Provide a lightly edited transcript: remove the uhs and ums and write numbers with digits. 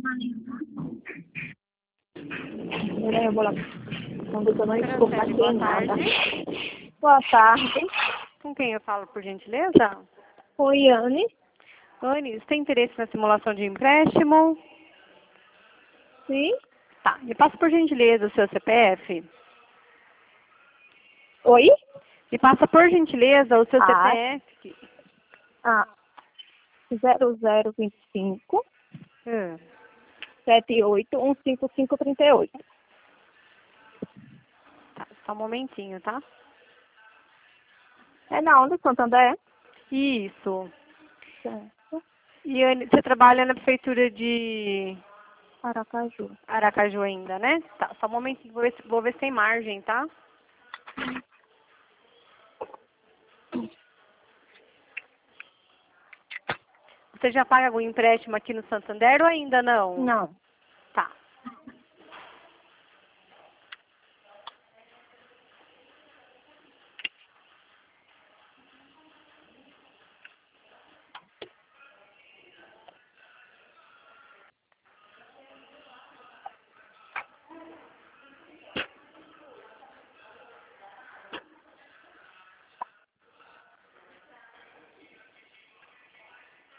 Eu vou lá. Quando eu não estou Franciele, fazendo boa nada. tarde. Boa tarde. Com quem eu falo, por gentileza? Oi, Anne. Anne, você tem interesse na simulação de empréstimo? Sim. Tá. Me passa, por gentileza, o seu CPF. Oi? Me passa, por gentileza, o seu Ah, CPF. 0025 Hum. 78 15538. Tá, só um momentinho, tá? É na onda, Santander? Isso. Certo. E Anne, você trabalha na prefeitura de Aracaju. Aracaju ainda, né? Tá, só um momentinho, vou ver se tem margem, tá? Você já paga algum empréstimo aqui no Santander ou ainda não? Não.